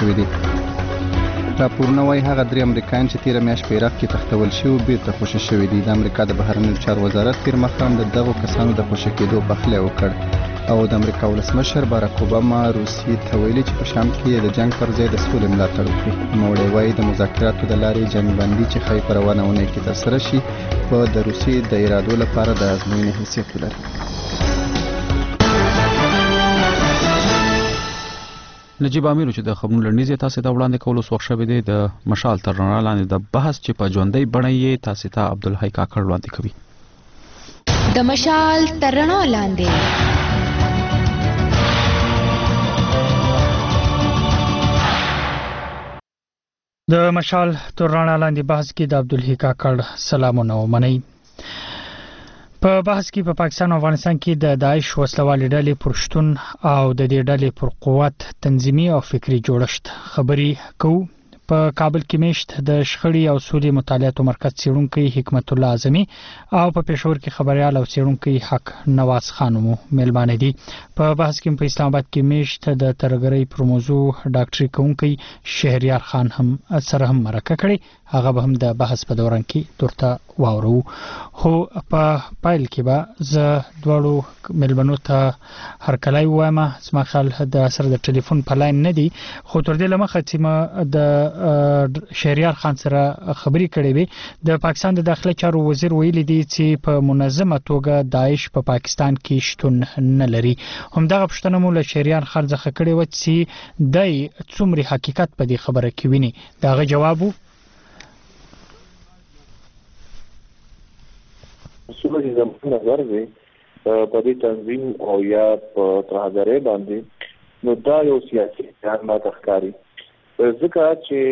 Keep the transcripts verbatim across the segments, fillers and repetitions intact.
شوي دي. راپورونه وایي هغه درې امریکایان چې تېره میاشت په عراق کې تښتول شوي بیرته خوشي شوي دي. د امریکا د بهرنیو چارو وزارت تېر ماښام د دغو کسانو د خوشي کېدو پخلی وکړ او د امریکا ولسمشر باراک اوباما روسیې ته ویلي چې په شام کې د جنګ پر ځای د سولې ملاتړ وکړي. نوموړی وایي د مذاکراتو د لارې جنګ بندي چې ښایي په روانه اونۍ کې ترسره شي په د روسیې د ارادو لپاره د ازموینې حیثیت ولري. نجیب امیر چې د خبرونو لړنیزې تاسو ته وړاندې کولو وخت شوی دی د مشال تر رڼا لاندې د بحث چې په ژوندۍ بڼه یې تاسو ته عبدالحی کاکړ وړاندې کوي. د مشال تر رڼا لاندې د مشال تر رڼا لاندې بحث کې د عبدالحی کاکړ سلامونه ومنئ. په بحث کې په پا پاکستان او افغانستان کې د داعش وسلوالې ډلې پر شتون او د دې ډلې پر قوت تنظیمي او فکری جوړښت خبرې کوو. په کابل کې میشت د شخړې او سولې مطالعاتو مرکز څیړونکی حکمت الله اعظمي او په پېښور کې خبريال او څیړونکی حق نواز خان مو ملمانه دي. په بحث کې په اسلام آباد کې میشت د ترګرۍ پر موضوع ډاکټري کوونکی شهریار خان هم سره هم مرکه کړي. هغه به هم د بحث په دوران کې ترته واورو. خو په پایل کې به زه دواړو ملمنو ته هرکلی وایم. زما خیال د سره د ټلیفون په لاین نه دي خو تر دې لمخه چې ما د شهریار خان سره خبرې کړې وي. د پاکستان د داخله چارو وزیر ویلي دی چې په منظمه توګه داعش په پا پاکستان کې شتون نه لري. همدغه پوښتنه مو له شهریار خان څخه کړې و چې د څومره حقیقت په دې خبره کې ویني. داغه جواب اصول چې زموږ نظر دی په دې تنظیم او یا په ترهګرۍ باندې نو دا یو سیاسي ځان ما تخکاری ځکه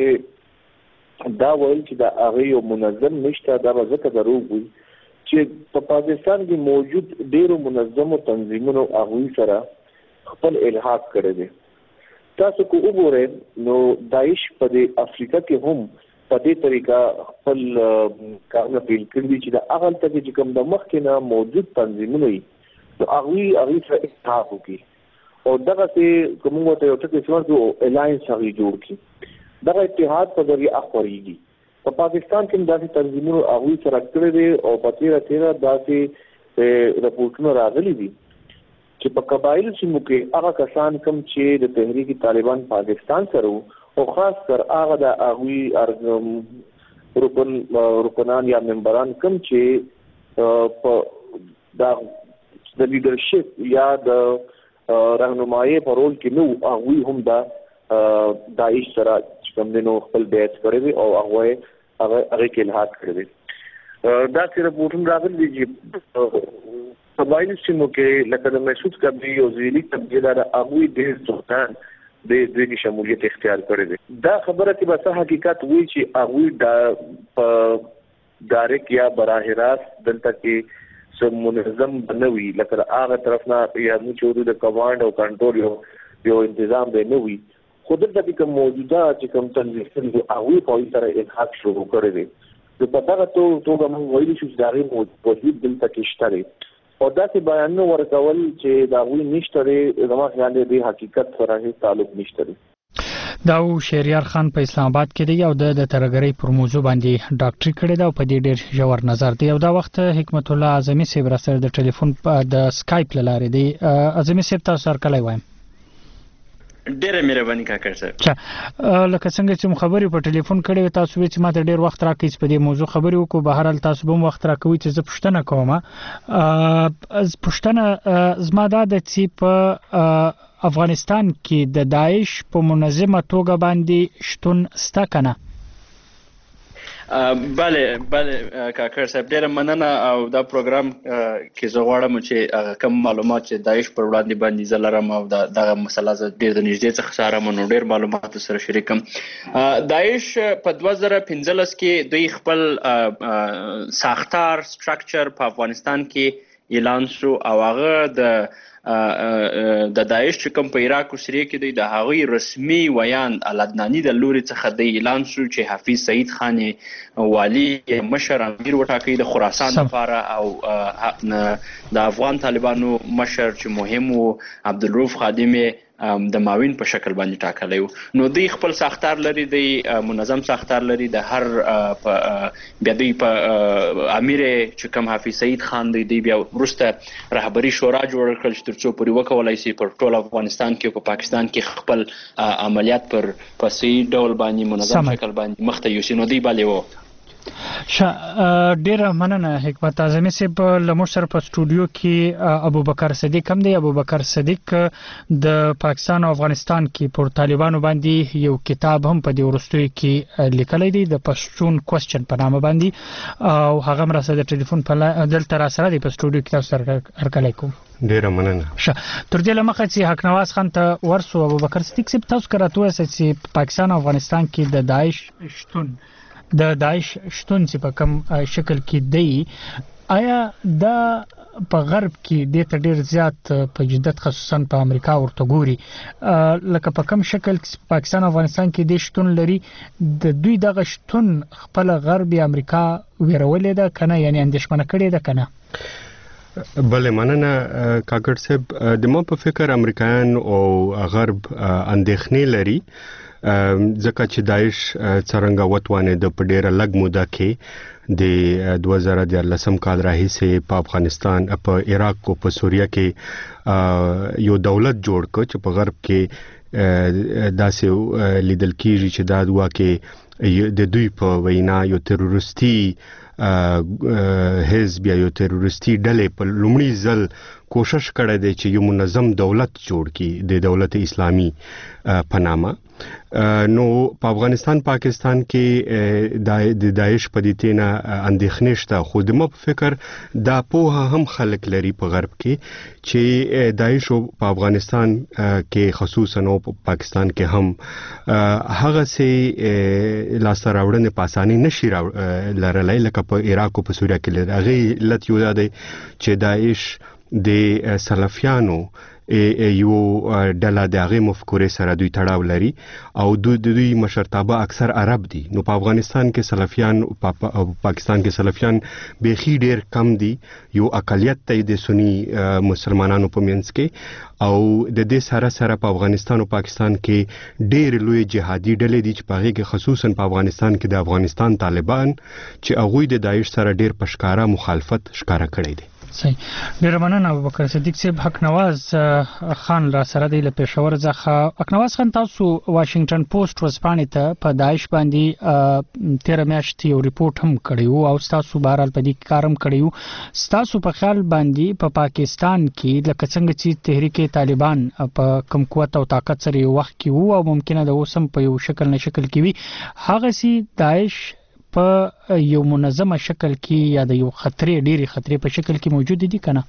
چې دا ویل چې دا هغه یو منظم نشته. دا به ځکه دروغ وي چې په پاکستان کې موجود ډیرو منظمو تنظیمونو هغوی سره خپل الحاق کړی دی. تاسو کو وګورئ نو داعش په دې افریقا کې هم په دې طریقه خپل کارونه پیل کړي چې دا هغه ته چې کوم د مخکې نه موجود تنظیمونه وي نو هغوی هغوی سره اتحاد وکړي او دغه چې کوم ته یو ټکی څورځو الاینس هغه جوړ کړي. دغه اتحاد په ذریعہ اخوريږي. په پاکستان کې داسې تنظیمونو هغوی سره کړی دي او په تیره تیره داسې راپورټونه راغلي دي چې په قبایل سیمو کې هغه کسان کوم چې د تحریک طالبان پاکستان سره او خاص کر هغه د هغوی رکن رکنان یا ممبران کوم چې په د لیډرشپ یا د راهنمایي په رول کې نو هغوی هم دا داعش سره کوم دینو خپل بیعت کړی او هغه هغه هغه کې الحاق کړی. دا چې رپورټونه راغلي چې قبایل سیمو کې لکه د محسوس کبي او زیلی تبدیل را هغوی ډېر څوکان د دوی کې شمولیت اختیار کړی دی. دا خبره چې بس حقیقت وی چې هغوی دا په ډایرک یا براه راست دلته کې سم منظم بنوي لکه هغه طرف نه یا نو چې د کمانډ او کنټرول یو یو تنظیم دی نو وي خو دلته کې موجوده چې کوم تنظیم دی هغه په سره الحاق شروع کړی دی. د پټه ته توګه موږ وایو چې دا غي موجود دلته کې شته او دا چې بیان ورکول چې دا وی نشته لري زما خیال دی حقیقت سره هیڅ تعلق نشته لري. داو شهریار خان په اسلام آباد کې دی او د ترګرۍ پر موضوع باندې ډاکټري کړی دا په دې ډېر ژور نظر دی. او دا وخت حکمت الله اعظمي صاحب را سره د ټلیفون د سکایپ لاره دی. اعظمي صاحب تاسو سره کله وایم ډېر مهرباني کاکړ صاحب. لکه څنګه چې خبرې په ټلیفون کړې تاسو وی چې ماته ډېر وخت راکې په دې موضوع خبرې وکړو. بهر حال تاسو به وخت راکوي چې زه پوښتنه کوم. از پوښتنه زما دا د چې په افغانستان کې د داعش په منظمه توګه باندې شتون ستا کنه؟ بله بله کاکړ صاحب ډېره مننه او دا پروګرام کې زه غواړم چې کوم معلومات چې داعش پر وړاندې باندې زه لرم او دغه مسله زه ډېر د نږدې څخه څارم نو ډېر معلومات سره شریکم. داعش په دوه زره پنځلس کې دوی خپل ساختار سټرکچر په افغانستان کې اعلان شو او هغه د د داعش چې کوم په عراق او سوریه کې دی د هغوی رسمي ویان العدناني د لوري څخه د اعلان شو چې حفیظ سعید خان والی مشر امیر وټاکي د خراسان لپاره او د افغان طالبانو مشر چې مهم وو عبدالروف خادم د معاون په شکل باندې ټاکلی و. نو دوی خپل ساختار لري، دوی منظم ساختار لري. د هر بیا دوی په امیر چې کوم حافظ سعید خان دی، دوی بیا وروسته رهبري شورا جوړ کړل چې تر څو پورې وکولای شي پر ټول افغانستان کې او په پاکستان کې خپل عملیات پر په صحیح ډول باندې منظم شکل باندې مخته یوسي. نو دوی بلې و ډیره مننه حکمت اعظمي صاحب. لمر سره په سټوډیو کې ابوبکر صدیق هم دی. ابوبکر صدیق د پاکستان او افغانستان کې پر طالبانو باندې یو کتاب هم په دې ورستوي کې لیکلی دی، د پښتون کوېسچن په نامه باندې، او هغه مرسته د ټلیفون په دلته را سره دی په سټوډیو کې. تاسو سره هرکلی کوم. ډیره مننه. ښه، تر دې لمخه چې حق نواز خان ته ورسو، ابوبکر صدیق صاحب تاسو کراتو چې پاکستان او افغانستان کې د داعش شتون د داعش شتون چې په کوم شکل کې دی، آیا دا په غرب کې د ته ډیر زیات په جدت خصوصا په امریکا ورته ګوري، لکه په کوم شکل کې پاکستان او افغانستان کې د شتون لري، د دوی دغه شتون خپل غرب یا امریکا ویرولې ده کنه، یعنی اندېښمنه کړې ده کنه؟ بله مننه کاکړ صاحب. د ما په فکر امریکایان او غرب اندېښنې لري ځکه چې داعش څرنګه وتوانې د په ډیره لږ موده کې د دوه زره دیارلسم کال راهیسې په افغانستان، په عراق او په سوریه کې یو دولت جوړ کړ چې په غرب کې داسې لیدل کیږي چې دا دوا کې د دوی په وینا یو تروریستي حزب یا یو تروریستي ډلې په لومړي ځل کوشش کړی دی چې یو منظم دولت جوړ کړي د دولت اسلامي په نامه. نو په افغانستان پاکستان کې د داعش په دې تینا اندېښنې شته، خو د ما په فکر دا پوهه هم خلک لري په غرب کې چې داعش په افغانستان کې خصوصا او په پاکستان کې هم هغه سي لاسته راوړنې په اسانۍ نشي لرلی لکه په عراق او په سوریه کې لري. هغه علت یو دی چې داعش د سلفیانو یو ډله د هغې مفکورې سره دوی تړاو لري او دوی د دوی مشرتابه اکثر عرب دي. نو په افغانستان کې سلفیان او پاکستان کې سلفیان بیخي ډیر کم دي، یو اقلیت دی د سنی مسلمانانو په منځ کې، او د دې سره سره په افغانستان او پاکستان کې ډیر لوی جهادي ډلې دي چې په هغې کې خصوصا په افغانستان کې د افغانستان طالبان چې هغوی د داعش سره ډیر په ښکاره مخالفت ښکاره کړی دی. صحیح، ډیر مننه ابوبکر صدیق صاحب. حق نواز خان را سره دی له پېښور څخه. حق نواز خان، تاسو واشنگټن پوسټ ورځپاڼې ته په داعش باندې تیر میاشت یو ریپورت هم کړی وو او تاسو بهرحال په دې کار هم کړی وو. تاسو په خیال باندې په پا پاکستان کې لکه څنګه چې تحریک طالبان په کم قوت او طاقت سره یو وخت کې وو او ممکنه د اوسم په یو شکل نه شکل کې وي، هغه سي داعش په یو منظمه شکل کې یا د یو خطرې ډېری خطرې په شکل کې موجود دي کنه؟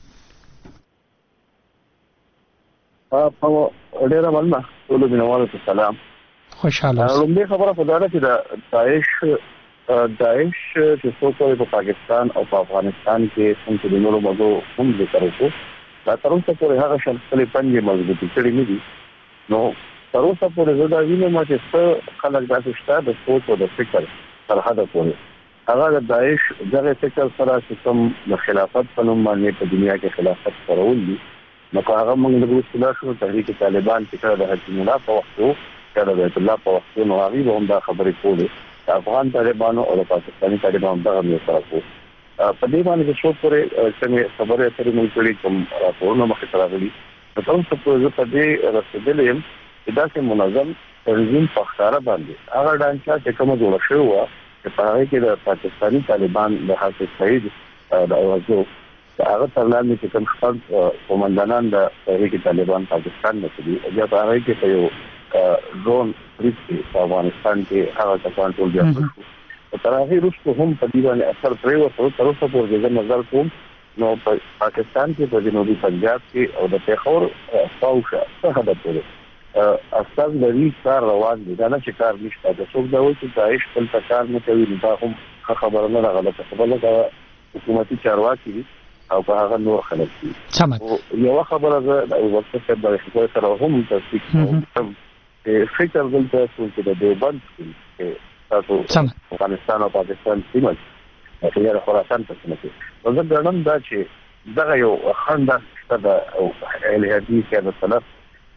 په ډیره مننه ټول مینوالو ته سلام. خوشاله لومړی خبره په دا ده چې د داعش داعش چې څوک په پاکستان او په افغانستان کې څنګه د نورو مګو هم ذکر وکړو، دا تر اوسه پورې هغه شخص خپلې پنجې مضبوطې کړې نه دي. نو تر اوسه پورې زه دا وینم چې څه خلک داسې شته د سوچ او د فکر تر حده پورې هغه د داعش دغه فکر سره چې کوم د خلافت په نوم باندې په دنیا کې خلافت خپرول دي، نو هغه موږ د وسیله شو تحریک طالبان چې کړه د حکیم الله په وخت او کړه د الله په وخت نو هغه هم دا خبرې کولې د افغان طالبانو او د پاکستاني طالبانو دغه یو سره کو په دې باندې چې څو پورې څنګه خبرې اترې موږ کړې کوم راپورونه مخې ته راغلي. نو تاسو په په دې رسېدلې چې دا چې منظم تنظیم په ښکاره باندې هغه ډانچه چې کومه جوړه شوې وه چې په هغې کې د پاکستاني طالبان د حافظ سعید د اوازو هغه تر لاندې چې کوم شپږ قومندانان د تحریک طالبان پاکستان نه دي، بیا په هغې کې په یو ډرون بریډ کې په افغانستان کې هغه کسان ټول بیا شو. تر هغې وروسته هم په دې باندې اثر پرېوته. تر اوسه پورې زه نظر کوم نو په پاکستان کې په جنوبي پنجاب کې او د پېښور خواوشا څه حده پورې استاد لري کار روان دي، دا نه چې کار نشته. د څوک دا وایي چې داعش خپل کار نه کوي، نو دا هم خبره نه راغله. خبره دا حکومتي چارواکي دي او په هغه نور خلک دي. یو خبره ده د ورته په باره کې سره هم تصدیق کوم فکر دلته چې د دیوبند کې تاسو افغانستان او پاکستان سیمه کې یا خراسان په سیمه کې نو زه ګڼم دا چې دغه یو خنده شته د الهادي کې د سلف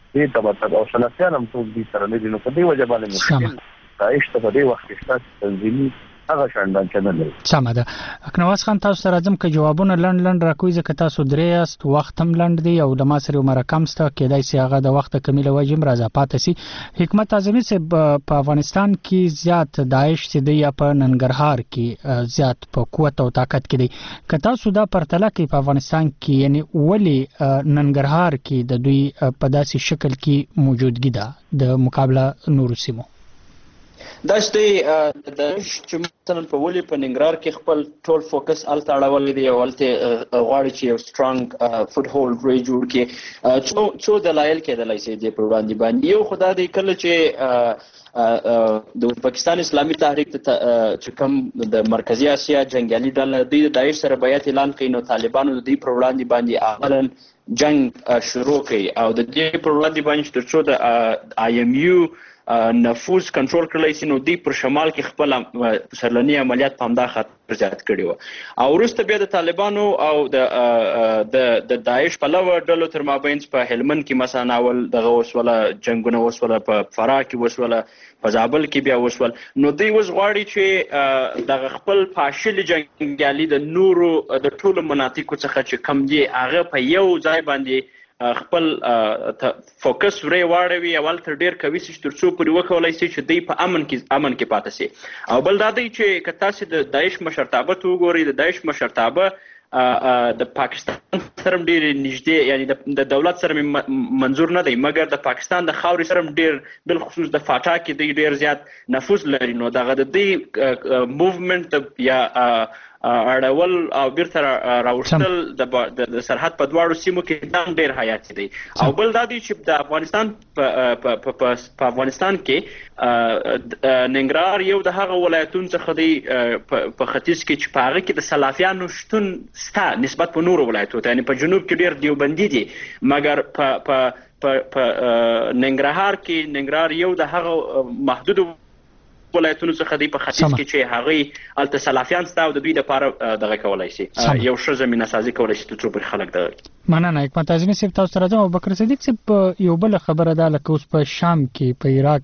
دې ته او سلفیان هم څوک دي سره لري. نو په دې وجه باندې مشکل داعش ته په دې وخت کې شته تنظیمي هغه شاندان چنل لري. سمه ده. اکنواز خان تاسو سره راځم که جوابونه لنډ لنډ راکوي ځکه تاسو درې یاست، وخت هم لنډ دی او د ما سره عمر کم سته، کېدای سي هغه د وخت کمی له وجې هم راځه پاتې سي. حکمت اعظمي صاحب په افغانستان کې زیات داعش چې دی یا په ننګرهار کې زیات په قوت او طاقت کې دی، که تاسو دا پرتله کوي په افغانستان کې یعنی ولې ننګرهار کې د دوی په داسې شکل کې موجودګي ده د مقابله نورو سیمو؟ دا چې د چې مثلا په ولې په ننګرهار کې خپل ټول فوکس الته اړولې دی او الته غواړي چې یو سترونګ فوټ هولډ ری جوړ کړي. څو څو دلایل کېدلای شي د پر وړاندې باندې. یو خدای دې کله چې د پاکستان اسلامي تحریک چې کوم د مرکزی اسیا جنگیالي ډله د داعش سره بیعت اعلان کړي، نو طالبانو د دې پر وړاندې باندې اولا جنگ شروع کړي او د دې پر وړاندې باندې ترڅو د آی ایم یو نفوذ کنټرول کړلی شي، نو دوی پر شمال کې خپل سرلني عملیات په همدا خاطر زیات کړي وو. او وروسته بیا د طالبانو او د د داعش پلوه ډلو تر مابین په هلمند کې مثلا اول دغه وسوله جنګونه وسوله، په فراه کې وسوله، په زابل کې بیا وسول. نو دوی اوس غواړي چې دغه خپل فاشل جنګیالي د نورو د ټولو مناطقو څخه چې کم دي هغه په یو ځای باندې خپل فوکس ورې واړوي، اول تر ډیر کوي چې ترڅو پورې وکولای شي چې دوی په امن کې امن کې پاتې شي. او بل دا دی چې که تاسو د داعش مشرتابه ته وګورئ، د داعش مشرتابه د پاکستان سره ډیر نږدې، یعنی د دولت سره منظور نه دی مګر د پاکستان د خاورې سره ډیر بل خصوص د فاټا کې دی ډیر زیات نفوذ لري. نو دغه د دې موومنت یا اړول او بیرته راوړل د سرحد په دواړو سیمو کې دا ډیر حیاتي دی. او بل دا دی چې د افغانستان په افغانستان کې ننګرهار یو د هغه ولایتونو څخه دی په ختیځ کې چې په هغه کې د سلفیانو شتون سته نسبت په نورو ولایتونو ته، یعنی په جنوب کې ډیر دیوبندي دي مګر په په ننګرهار کې ننګرهار یو د هغه محدود ولایتونو څخه دی په ختیځ کې چې هغه الته سلفیان ستا او د دوی لپاره دغه کولای شي یو ښه زمینه سازي کولای شي ترڅو پر خلک دغه. مننه حکمت اعظمي صاحب، تاسو سره راځم. ابوبکر صدیق صاحب، یو بل خبره ده لکه اوس په شام کې په عراق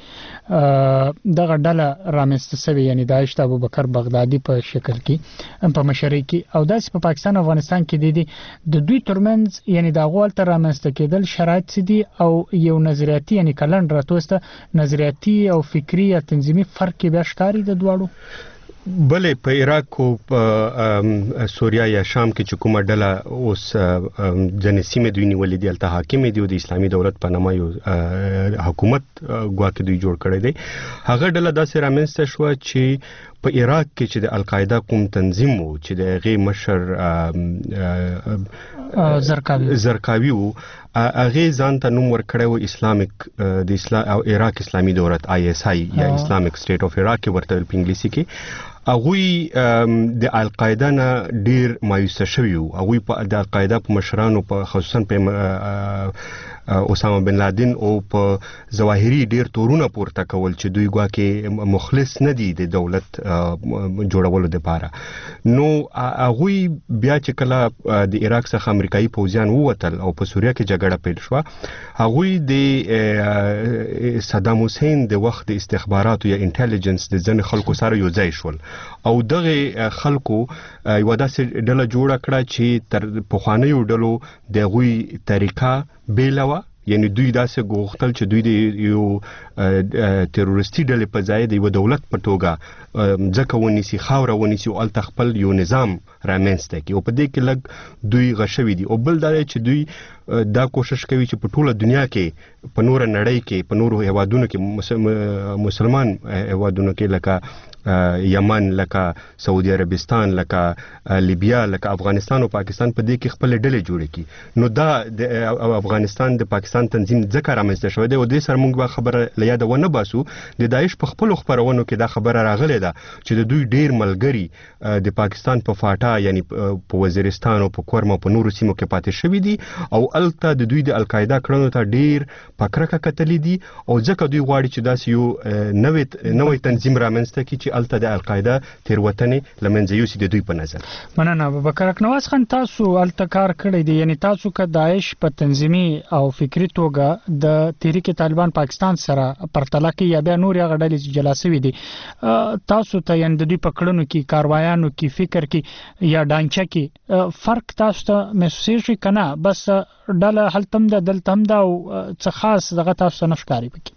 کې دغه ډله رامنځته شوې، یعنی داعش د ابوبکر بغدادي په شکل کې په مشرۍ کې، او داسې په پاکستان او افغانستان کې دي د دوی ترمنځ یعنی د هغو هلته رامنځته کېدل شرایط څه دي او یو نظریاتي یعنی کلنډ راته نظریاتي او فکري یا تنظیمي فرق کې بیا ښکاري د دواړو؟ بلې په عراق او په سوریا یا شام کې چې کومه ډله اوس ځینې سیمې دوی نیولې دي هلته حاکمې دي او د اسلامي دولت په نامه یو حکومت ګواکې دوی جوړ کړی دی، هغه ډله داسې رامنځته شوه چې په عراق کې چې د القاعده کوم تنظیم و چې د هغې مشر زرقاوي زرقاوي و، هغې ځان ته نوم ورکړی و اسلامیک د اسلام او عراق اسلامي دولت آی اس آی یا اسلامیک سټیټ اف عراق کې ورته په انګلیسي کې. هغوی د القاعده نه ډیر مایوسه شوي وو. هغوی د القاعده په مشرانو په خصوصا په اسامه بن لادن او په ظواهري ډیر تورونه پورته کول چې دوی ګواکې مخلص نه دي د دولت جوړولو دپاره. نو هغوی بیا چې کله د عراق څخه امریکایي پوځیان ووتل او په سوریه کې جګړه پیل شوه، هغوی د صدام حسین د وخت د استخباراتو یا انټیلیجنس د ځینې خلکو سره یو ځای شول او دغه خلکو یوه داسې ډله جوړه کړه چې تر پخوانیو ډلو د هغوی طریقه بیله وه، یعنی دوی داسې غوښتل چې دوی د یو تروریستي ډلې په ځای د یوه دولت په توګه ځکه ونیسي، خاوره ونیسي او هلته خپل یو نظام رامنځته کړي او په دې کې لږ دوی غشوي دي. او بل دا دی چې دوی دا کوشش کوي چې په ټوله دنیا کې په نوره نړۍ کې په نورو هیوادونو کې مسلمان هیوادونو کې لکه یمن، لکه سعودي عربستان، لکه لیبیا، لکه افغانستان او پاکستان په دې کې خپل ډلې جوړې کړي. نو دا د افغانستان د پاکستان تنظیم ځکه رامنځته شوی دی او دې سره موږ به خبره له یاده ونه باسو. د داعش په خپلو خپرونو کې دا خبره راغلې ده چې د دوی ډیر ملګري د پاکستان په فاټا یعنی په وزیرستان او په کورما په نورو سیمو کې پاتې شوي دي او الته د دوی د القاعده کړنو ته ډیر پکرکه کتلې دي او ځکه دوی غواړي چې داس یو نوې نوې تنظیم رامنځته کړي چې الته د القاعده تیروتنې لمنځه یوسي د دوی په نظر. مننه ابوبکر اکنواز خان، تاسو الته کار کړی دی، یعنی تاسو که داعش په تنظیمي او فکری توګه د تحریک طالبان پاکستان سره پرتله کې یا بیا نور هغه ډلې جلا شوي دي، تاسو ته یعنی د دوی په کړنو کې کاروایانو کې فکر کې یا ډانچه کې فرق تاسو ته محسوسیږي کنه بس ډله هلتم د دلتم دا او څه خاص دغه تاسو نه ښکاري پکې؟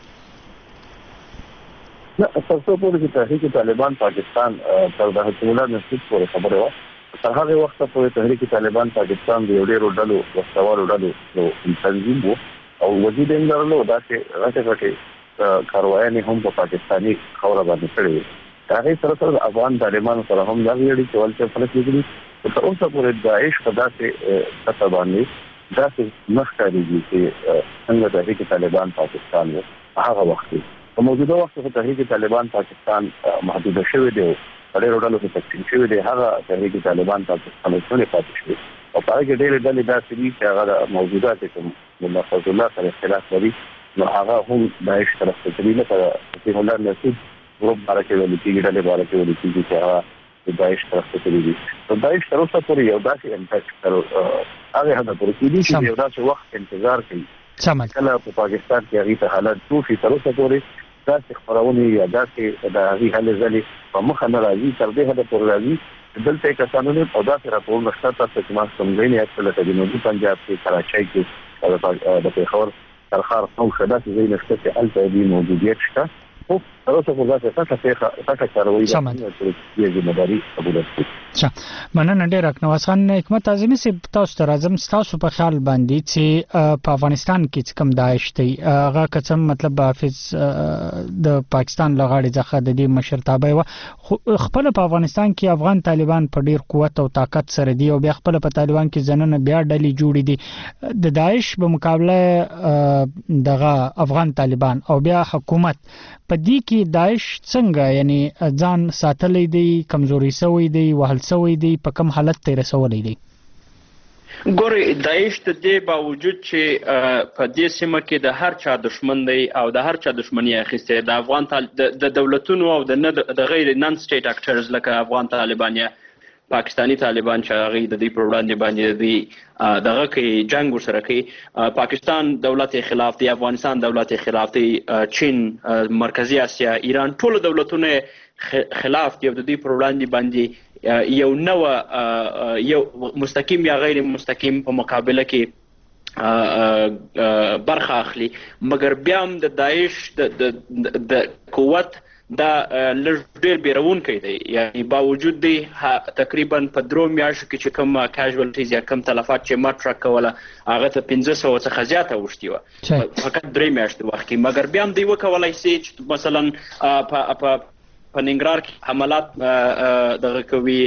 نه تاسو په دې تحریک طالبان پاکستان تر د حکومت نسبت پورې خبره و تر هغه وخت پورې تحریک طالبان پاکستان د یو ډېر ډلو وسوالو ډلو تنظیم وو او وجود یې درلود دا چې راځي کاروایانې هم په پاکستاني خوره باندې کړې هغه سره سره افغان طالبان سره هم دا ویلي چې ولته فلک لګري تر اوسه پورې داعش په داسې سطح باندې داسې مخکاريږي چې څنګه تحریک طالبان پاکستان و هغه وخت په موجوده وخت کې تحریک طالبان پاکستان محدود شوی دی او ډېر ډول څه تقسیم شوی دی، هغه تحریک طالبان پاکستان څخه پاتې شوی او په هغه ډېر ډلې داسې دي چې هغه موجودات کوم د فضل الله سره اختلاف لري نو هغه هم داعش طرف ته ترې نه کړه چې مولا نصیب ګروپ بارکه ولې کېږي ډلې بارکه ولې کېږي چې هغه د داعش طرف ته ترې دي نو داعش تر اوسه پورې یو داسې امپیکټ تر هغه هدا پورې کېږي چې یو داسې وخت انتظار کوي کله په پاکستان کې هغه ته حالت توفي تر اوسه پورې داسې خبرونه یا داسې د هغه حل ځلې په مخ نه راځي تر دې هدا پورې راځي دلته کسانو نه او داسې راپورونه شته چې ما سمځنی اصل ته د جنوبي پنجاب کې کراچۍ کې د پیښور ترخار او شدات زي نشته چې الته دې موجودیت شته او تاسو په ځای ته تاسو ته کاروي د مداري قبول کړئ. مننه ډېر اکنواز خان. حکمت اعظمي سي تاسو ته راځم، تاسو په خیال باندې چې په افغانستان کې کوم داعش دی هغه قسم مطلب حافظ د پاکستان لغاړي ځخه د دې مشرتابه و خپل په افغانستان کې افغان طالبان په ډیر قوت او طاقت سره دی او بیا خپل په طالبان کې ځننه بیا ډلې جوړې دي د داعش په مقابله دغه افغان طالبان او بیا حکومت په دې کې داعش څنګه یعنی ځان ساتلې دی، کمزوري شوی دی، وهل شوی دی، په کوم حالت ته رسولې دی؟ ګوري داعش ته د باوجود چې په دې سیمه کې د هر چا دشمن دی او د هر چا دشمنی اخیسته د افغان د دولتونو او د غیر نن سټیټ اکټرز لکه افغان طالبان یا پاکستانی طالبان چې هغه د دې پر وړاندې باندې دی دغه کې جنگ ورسره کوي، پاکستان دولت خلاف دی، افغانستان دولت خلاف دی، چین، مرکزی اسیا، ایران، ټول دولتونه خلاف دی د دې پر وړاندې باندې یو نو یو مستقیم یا غیر مستقیم په مقابله کې برخه اخلي، مګر بیا هم د داعش د قوت دا لږ ډېر بیرونکی دی، یعنی باوجود دی تقریبا په درو میاشتو کې چې کوم کیژوالټیز یا کوم تلفات چې ما ټرک کوله هغه ته پنځه سوه څخه زیاته اوښتې وه فقط درې میاشتې وخت کې، مګر بیا هم دی وکولی سي چې مثلا په په ننګرهار کې حملات دغه کوي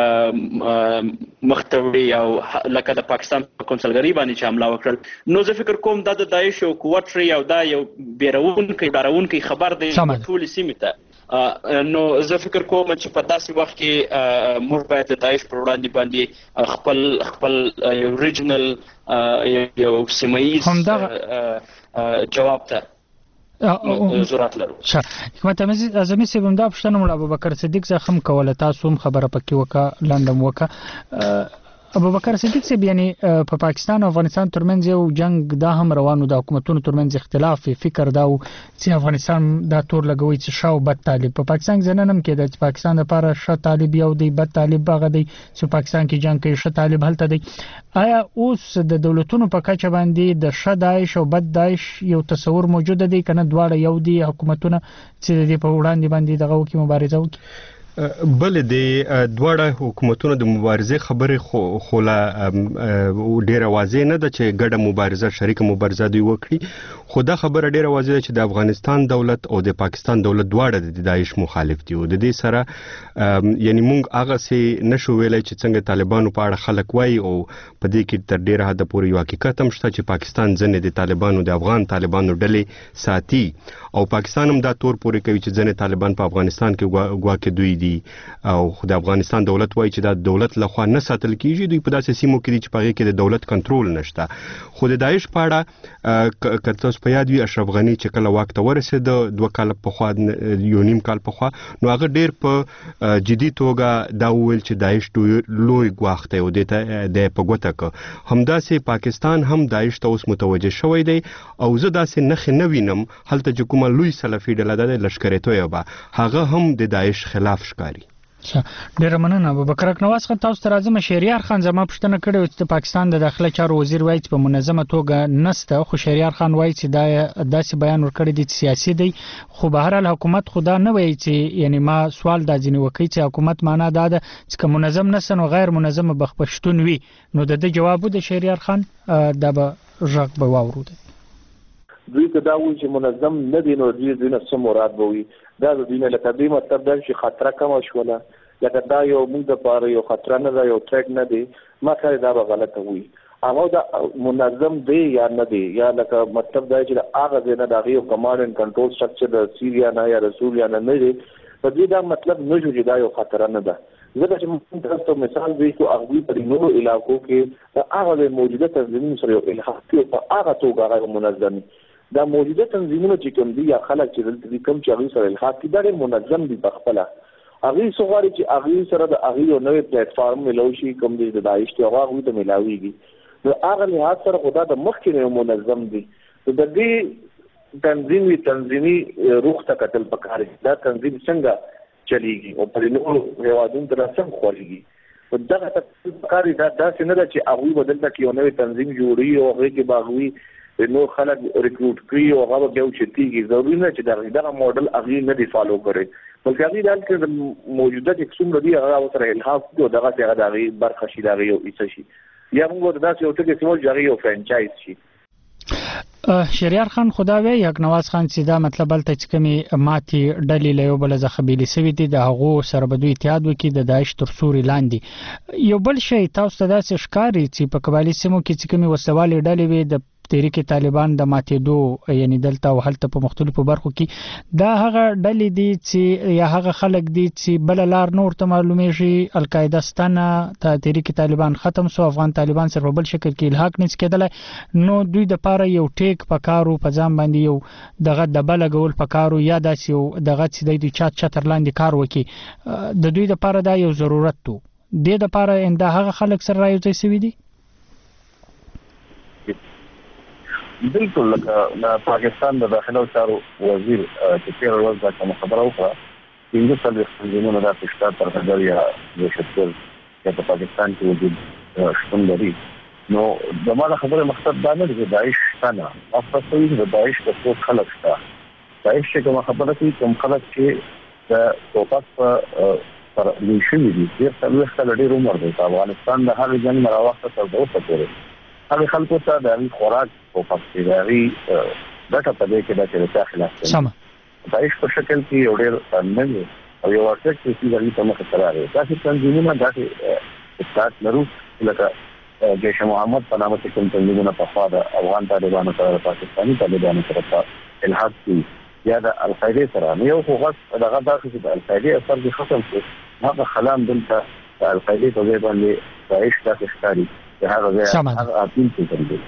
مختوي او لکه د پاکستان په کنسلګری باندې چې حمله وکړل، نو زه فکر کوم دا د داعش یو قوت شي او دا یو بیرونکی ډارونکی خبر دی ټول سیمې ته، نو زه فکر کوم چې په داسې وخت کې موږ باید د داعش پر وړاندې باندې خپل خپل یو ریجنل یو سیمه‌ییز جواب ته ضرورت لرو. حکمت اعظمي صاحب هم دا پوښتنه مول ابوبکر صدیق څخه هم کوله، تاسو هم خبره پکې وکړه لنډم وکړه. ابوبکر صدیق صاحب یعنی په پاکستان او افغانستان ترمنځ یو جنگ دا هم روانو د حکومتونو ترمنځ اختلاف فکر دا چې افغانستان دا تور لګوي چې شاو بد طالب په پاکستان ځننم کې د پاکستان لپاره ش طالب یو دی بد طالب باغ دی چې پاکستان کې جنگ کوي ش طالب هلته دی. آیا اوس د دولتونو په کچه باندې د ش داعش او بد داعش یو تصور موجود دی کنه دواړه یو دی حکومتونه چې د په وړاندې باندې دغه وکي مبارزه وکړي؟ بل د دواړه حکومتونو د مبارزې خبرې خو خوله ډیره واضح نه ده چې ګډه مبارزه شریک مبارزه دوی وکړي، خو دا خبره ډیره واضح ده چې د افغانستان دولت او د پاکستان دولت دواړه د داعش مخالف دي او د دې سره یعنی مونږ هغه څه نشو ویلای چې څنګه طالبانو په اړه خلک وایي او په دې کې تر ډیره حد پورې یو حقیقت هم شته چې پاکستان ځنې د طالبانو د افغان طالبانو ډلې ساتي او پاکستان هم دا تور پورې کوي چې ځنې طالبان په افغانستان کې ګواکې دوی دي دي او د افغانستان دولت وایي چې دا دولت لخوا نه ساتل کیږي، دوی په داسې سیمو کې دي چې په هغه کې د دولت کنټرول نشته. خو د داعش په اړه که تاسو په یاد وي اشرف غني چې کله واک ته ورسېد دوه کال په خوا یو نیم کال په خوا نو هغه ډیر په جدي توګه دا وویل چې داعش لوی ګواښ دی او د په ګوته ک همداسې پاکستان هم داعش ته اوس متوجه شوی دی او زه داسې نښې نه وینم هلته چې کومه لوی سلفي ډله ده د لشکر طیبه هغه هم د داعش خلاف ښکاري. ډیره مننه ابوبکر نواز خان. تاسو ته راځم. شهریار خان زما پوښتنه کړې چې د پاکستان د داخله چارو وزیر وایي چې په منظمه توګه نسته، خو شهریار خان وایي چې دا داسې بیان ورکړی دی چې سیاسي دی، خو به هر حال حکومت خدا نه وایي چې یعنی ما سوال دا ځینې وکړي چې حکومت معنا دا ده چې که منظم نسته نو غیر منظم بخپشتون وي. نو د دې جواب د شهریار خان دا به ژغ به واورو دی. دوی که دا وایي چې منظم نه دي نو دوی دوی نه څه مراد به وي. دا د دوی نه لکه دوی مطلب دا چې خطره کمه شوله، لکه دا یو موږ دپاره یو خطره نه ده، یو تریټ نه دی، ما ښایي دا به غلطه وي. هغه دا منظم دی یا نه دی، یا لکه مطلب دا چې د هغه ځای نه د هغې یو کمانډ اینډ کنټرول سټرکچر د سیریا نه یا د سوریا نه نه دی، په دې دا مطلب نه شو چې دا یو خطره نه ده. ځکه چې موږ تاسو مثال دی چې هغوی په نورو علاقو کې د هغه د موجوده تنظیمونو سره یو الحاق کوي، په هغه توګه هغه منظم دا موجوده تنظیمونه چې کوم دي یا خلک چې دلته دي کوم چې هغوی سره الحاق کوي دا ډېر منظم دي په خپله. هغوی څه غواړي چې هغوی سره د هغوی یو نوی پلیټفارم میلاو شي کوم دی د داعش دی هغه هغوی ته میلاویږي. نو هغه لحاظ سره خو دا د مخکې نه یو منظم دی. نو د دې تنظیم وي تنظیمي روح ته کتل پکار دي، دا تنظیم څنګه چلیږي او په نورو هېوادونو ته څنګه خورېږي. نو دغه تکتل پکار دي. دا داسې نه ده چې هغوی به دلته کې یو نوی تنظیم جوړوي او هغې کې به هغوی نو خلک ریکروټ کړي او هغه بیا اوچتېږي. ضروري نه چې دغه موډل هغوی نه دي فالو کړی، بلکې هغوی دا چې د موجوده چې څومره دي هغه ورسره الحاق کړي او دغسې هغه د هغې برخه شي، د هغې یو حصه شي، یا موږ ورته داسې یو ټکي سمول چې هغې یو فرانچایز شي. شهریار خان خدا وی یک نواز خان چې دا مطلب هلته چې کومې ماتې ډلې له یو بله څخه بیلې سوي دي د هغو سره به دوی اتحاد وکړي د داعش تر سوري لاندې. یو بل شی تاسو ته داسې ښکاري چې په قبایلي سیمو کې چې کومې وسلوالې ډلې وي د تحریک طالبان د ماتېدو یعنی دلته او هلته په مختلفو برخو کې دا هغه ډلې دي چې یا هغه خلک دي چې بله لار نه ورته معلومیږي. القاعده ستنه ته تحریک طالبان ختم سو، افغان طالبان سره په بل شکل کې الحاق نه کېدلی، نو دوی دپاره یو ټیک پکارو په ځان باندې یو دغه دبه لګول پکارو یا داسې یو دغه چې دی چات چتر لاندې کار وکړي. د دوی دپاره دا یو ضرورت تو دې دپاره دا هغه خلک سره رايوځای سوي دي. بالکل لکه د پاکستان د داخله چارو وزیر چې تېره ورځ دا کومه خبره وکړه پنځه څلوېښت تنظیمونه داسې شته ترهګر یا دهشتګرد یا په پاکستان کې وجود شتون لري. نو زما د خبرې مقصد دا نه دی چې داعش شته نه، مقصد دا دی چې د داعش د څو خلک شته. داعش چې کومه خبره کوي کوم خلک چې د ټوپک په سره لوی شوي دي ډېر څلوېښت کاله ډېر عمر دی په افغانستان د هر جنګ نه راوخته تر اوسه پورې هغې خلکو ته د هغې خوراک ټوپک دی د هغې ګټه په دې کې ده چې د چا خلاف کوي. داعش په شکل کې یو ډېر نوی او یو ارټیکټ چې د هغې په مخې ته راغی. داسې تنظیمونه داسې اطلاعات لرو لکه جیش محمد په نامه چې کوم تنظیمونه پخوا د افغان طالبانو سره د پاکستاني طالبانو سره په الحاق کړي یا د القاعدې سره. نو یو خو غټ دغه دا چې د القاعدې اثر دې ختم شو، هغه خلام دلته د القاعدې په ځای باندې داعش داسې ښکاري چې هغه ځای هغه اپیل کوي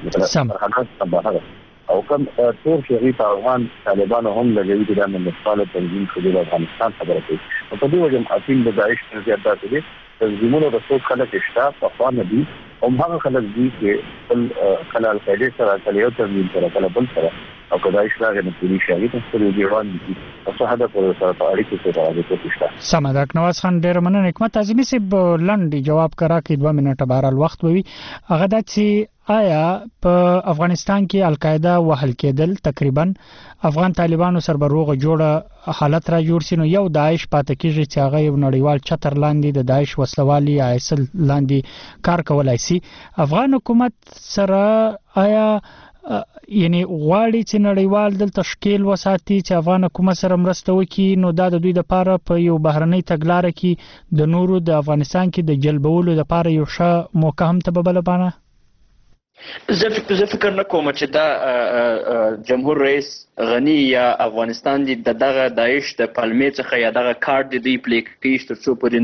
مثلا او کوم ټول چې هغوی په افغان طالبانو هم لګوي چې دا ملتپاله تنظیم شو د افغانستان خبره کوي. نو په دې وجه اپیل د داعش نه زیات داسې دی تنظیمونو د څو خلک شته پخوا نه دي او هغه خلک دي چې خپل کله القاعدې سره کله یو تنظیم سره کله بل سره او که داعش راغی نو پولیس هغې ته سترګې ډېروان دي او څه هدف ورسره په اړیکو کې رابطې شته. سمه ده. نواز خان ډېره مننه. حکمت اعظمي صاحب لنډ جواب که راکړي دوه منټه بهرحال وخت به وي. هغه دا چې آیا په افغانستان کې القاعده وهل کېدل تقریبا افغان طالبانو سره به روغه جوړه حالت را جوړ شي نو یو داعش پاتې کېږي چې هغه یو نړیوال چتر لاندې د داعش وسلوالي آیسل لاندې کار کولای شي. افغان حکومت سره آیا یعنی غواړي چې نړیوال دلته شکیل وساتي چې افغان حکومت سره مرسته وکړي نو دا د دوی لپاره په یو بهرنۍ تګلاره کې د نورو د افغانستان کې د جلبولو لپاره یو ښه موقع هم ته به بلبانه؟ زه فکر نه کوم چې دا جمهور رئیس غنی یا افغانستان دی دغه داعش د پلمې څخه یا دغه کارت دی پلی کوي تر څو پورې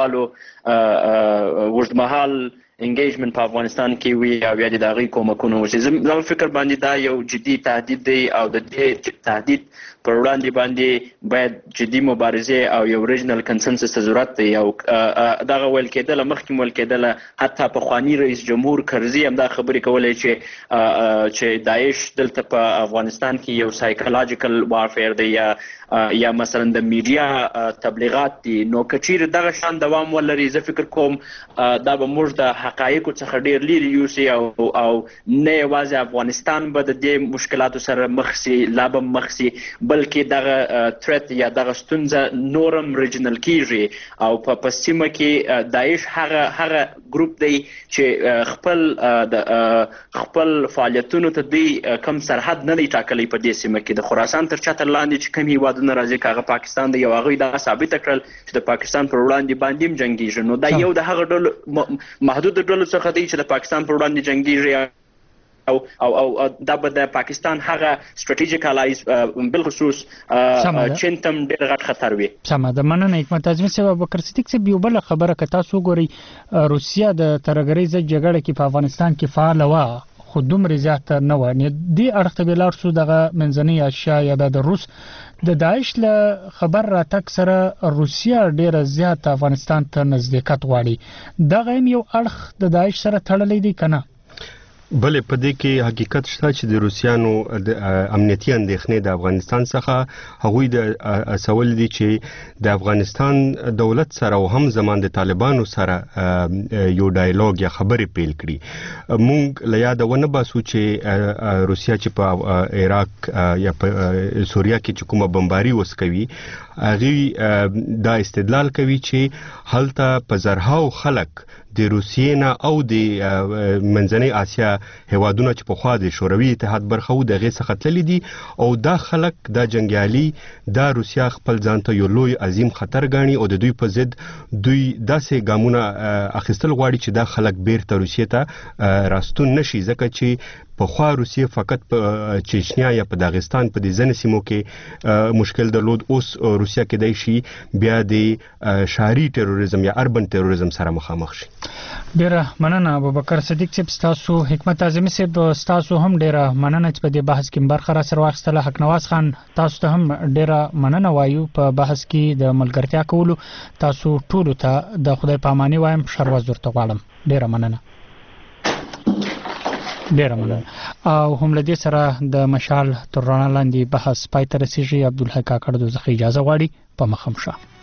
نړیوالو وژدمحال انګیجمنت په افغانستان کې وي او یا د دغه کومکونو وشي. زه فکر باندې دا یو جدي تهدید دی او د دې تهدید پر وړاندې باندې باید جدي مبارزه او یو ریجنل کنسنسس ضرورت دی. او دغه ویل کېدل مخکې ویل کېدل حتی په خواني رئیس جمهور کرزي هم دا خبرې کولې چې چې داعش دلته په افغانستان کې یو سایکولوژیکل وارفیر دی یا یا مثلا د میډیا تبلیغات دي. نو کچیر دغه شان دوام ولري زه فکر کوم دا به موږ د حقایقو څخه ډیر لري یوسي او او نه یوازې افغانستان به د دې مشکلاتو سره مخ سي لا به مخ سي بلکې دغه ترت یا دغه ستونزه نورم ریجنل کیږي او په پسیمه کې داعش هغه هغه ګروپ دی چې خپل د خپل فعالیتونو ته دی کم سرحد نه دی ټاکلی په دې سیمه کې د خراسان تر چتر لاندې چې کوم هیوادونه راځي کاغه پاکستان دی یو هغه دا ثابت کړل چې د پاکستان پر وړاندې باندې جنگیږي. نو دا یو د هغه ډول محدود ډول څخه دی چې د پاکستان پر وړاندې جنگیږي او او او دا به د پاکستان هغه استراتیژیک الایز بالخصوص چین تم ډېر غټ خطر وي. سمه ده، مننه حکمت اعظمي صاحب. ابوبکر صدیق صاحب یو بل خبره که تاسو ګورئ روسیا د ترهګریزه جګړه کې په افغانستان کې فعال وه خو دومره زیات نه و. دې اړخ ته ولاړ شو دغه منځنۍ اسیا یا د روس د داعش له خبر راتګ سره روسیا ډیره زیات افغانستان ته نزدېکت غواړي. دغه یو اړخ د داعش سره تړلی دی که نه؟ بلې په دې کې حقیقت شته چې د روسیانو د امنیتي اندېښنې د افغانستان څخه هغوی د اصول دي چې د افغانستان دولت سره او هم زمان د طالبانو سره یو ډایالوګ یا خبرې پیل کړي. مونږ له یاده ونه باسو چې روسیا چې په عراق یا په سوریه کې چې کومه بمباري اوس کوي هغوی دا استدلال کوي چې هلته په زرهاو خلک د روسیې نه او د منځنۍ اسیا هیوادونه چې پخوا د شوروي اتحاد برخه و د هغې څخه تللي دي او دا خلک دا جنګیالي دا روسیا خپل ځان ته یو لوی عظیم خطر ګاڼي او د دوی په ضد دوی داسې ګامونه اخیستل غواړي چې دا خلک بیرته روسیې ته راستون نشي ځکه چې پخوا روسیې فقط په چچنیا یا په داغستان په دې ځینې سیمو کې مشکل درلود. اوس روسیا کېدای شي بیا د ښاري تروریزم یا اربن تروریزم سره مخامخ شي. ډیره مننه ابوبکر صدیق صاحب. ستاسو حکمت اعظمي صاحب ستاسو هم ډیره مننه چې په دې بحث کې برخه را سره واخیستله. حق نواز خان تاسو ته هم ډیره مننه وایو په بحث کې د ملګرتیا کولو. تاسو ټولو ته د خدای پاماني وایم، شر ورځ ورته غواړم. ډیره مننه ډیره مننه او هم له دې سره د مشال تر رڼا لاندې بحث پای ته رسیږي. عبدالحق کاکړ دوزخي اجازه غواړي. په مخه شه.